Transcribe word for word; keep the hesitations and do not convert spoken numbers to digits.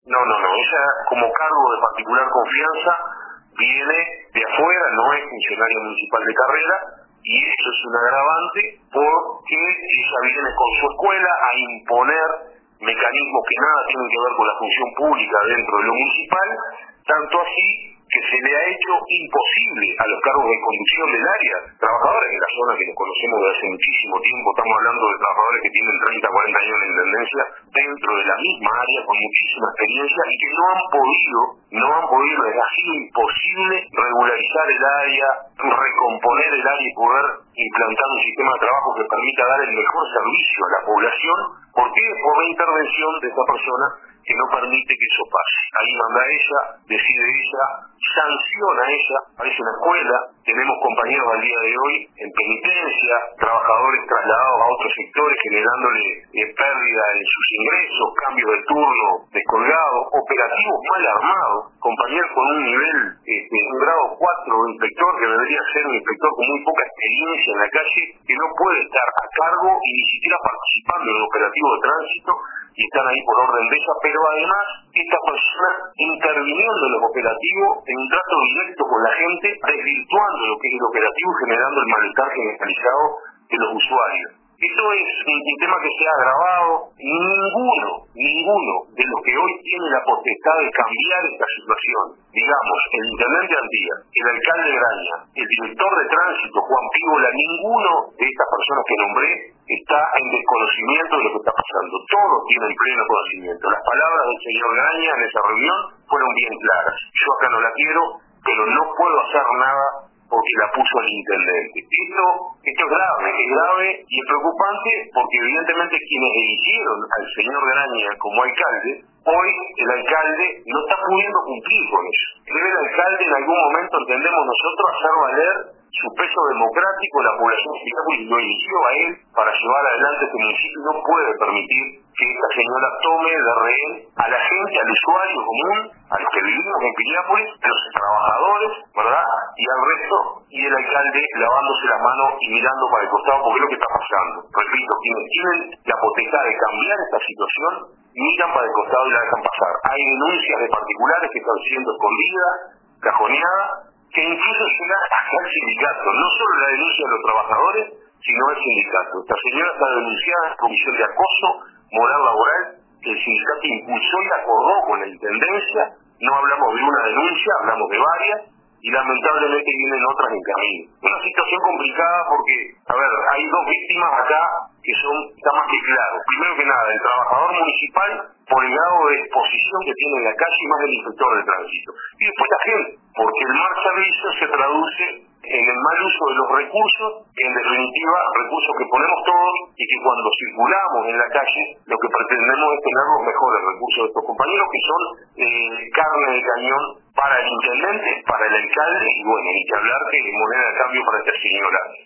No, no, no, ella como cargo de particular confianza viene de afuera, no es funcionaria municipal de carrera, y eso es un agravante porque ella viene con su escuela a imponer mecanismos que nada tienen que ver con la función pública dentro de lo municipal, tanto así que se le ha hecho imposible a los cargos de conducción del área, trabajadores de la zona que nos conocemos desde hace muchísimo tiempo, estamos hablando de trabajadores que tienen treinta, cuarenta años en intendencia, dentro de la misma área, con muchísima experiencia, y que no han podido, no han podido, les ha sido imposible regularizar el área, recomponer el área y poder implantar un sistema de trabajo que permita dar el mejor servicio a la población, porque por la intervención de esta persona que no permite que eso pase. Ahí manda ella, decide ella, sanciona ella, parece una escuela, tenemos compañeros al día de hoy en penitencia, trabajadores trasladados a otros sectores generándole eh, pérdida en sus ingresos, cambios de turno descolgados, operativos mal armados, compañeros con un nivel, este, un grado cuatro de inspector que debería ser un inspector con muy poca experiencia en la calle, que no puede estar a cargo y ni siquiera participando en el operativo de tránsito, y están ahí por orden de ella, pero además esta persona interviniendo en los operativos en un trato directo con la gente, desvirtuando lo que es el operativo y generando el malestar generalizado de los usuarios. Esto es un tema que se ha agravado. Ninguno, ninguno de los que hoy tiene la potestad de cambiar esta situación, digamos, el intendente Antía, el alcalde Graña, el director de tránsito, Juan Pígola, ninguno de estas personas que nombré está en desconocimiento de lo que está pasando. Todos tienen pleno conocimiento. Las palabras del señor Graña en esa reunión fueron bien claras. Yo acá no la quiero, pero no puedo hacer nada porque la puso el intendente. Esto, esto es grave, es grave y es preocupante porque evidentemente quienes eligieron al señor Graña como alcalde, hoy el alcalde no está pudiendo cumplir con eso. Debe el alcalde en algún momento, entendemos nosotros, hacer valer su peso democrático, la población y lo eligió a él para llevar adelante este municipio. No puede permitir que esta señora tome de rehén a la gente, al usuario común, a los que vivimos en Piriápolis, a los trabajadores, ¿verdad? Y al resto, y el alcalde lavándose las manos y mirando para el costado porque es lo que está pasando. Repito, quienes tienen la potestad de cambiar esta situación, miran para el costado y la dejan pasar. Hay denuncias de particulares que están siendo escondidas, cajoneadas, que incluso llega hasta el sindicato, no solo la denuncia de los trabajadores, sino el sindicato. Esta señora está denunciada en comisión de acoso moral laboral, que el sindicato impulsó y acordó con la intendencia. No hablamos de una denuncia, hablamos de varias, y lamentablemente vienen otras en camino. Una situación complicada porque, a ver, hay dos víctimas acá que son, está más que claro. Primero que nada, el trabajador municipal por el grado de exposición que tiene en la calle y más del inspector de tránsito. Y después la gente, porque el mal servicio se traduce en el mal uso de los recursos, en definitiva, recursos que ponemos todos y que cuando circulamos en la calle, lo que pretendemos es tener los mejores recursos de estos compañeros que son eh, carne de cañón para el intendente, para el alcalde y bueno, ni que hablar que moneda de cambio para esta señora.